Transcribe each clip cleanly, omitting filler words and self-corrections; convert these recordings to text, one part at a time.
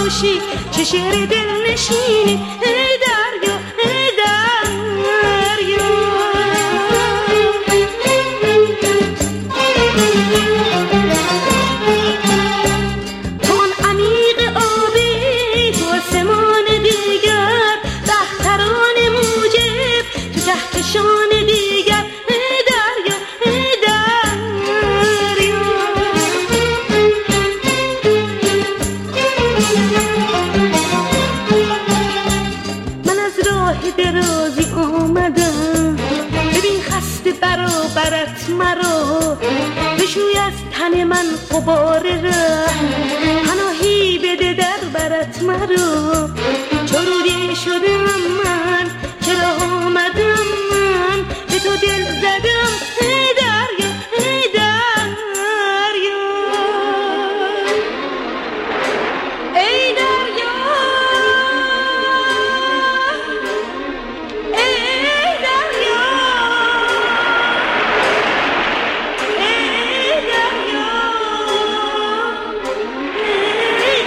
پرخروشی، چه شعر دل نشینی، ای دریا ای دریا. تو آن عمیق آبی، تو آسمان دیگر، دختران موجب تو کهکشان دیگر، ای دریا ای دریا. من از راه درازی آمدم، ببین خسته برابرت مرا، بشوی از تن من غبار ره، پناهی بده در برت مرا. چرودی شدم من، چرا آمدم من، به تو دل زدم، ای دریا ای دریا. ای دریا ای دریا ای دریا ای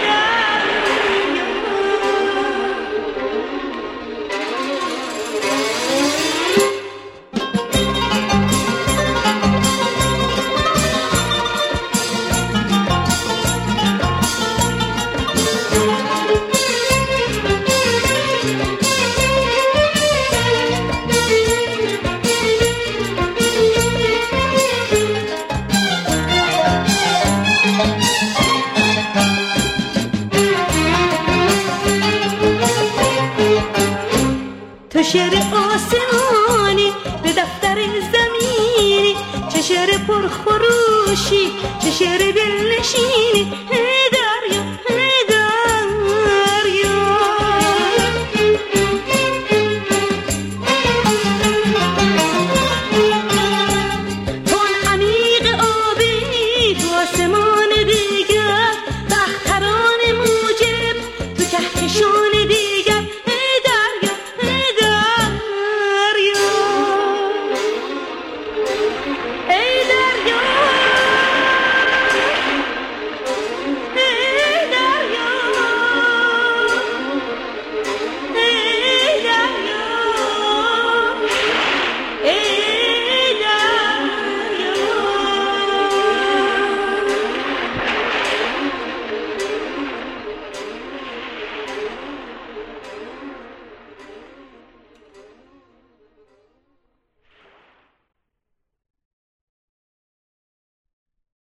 تو شعر آسمانی به دفتر زمینی، چه شعر پرخروشی، چه شعر دل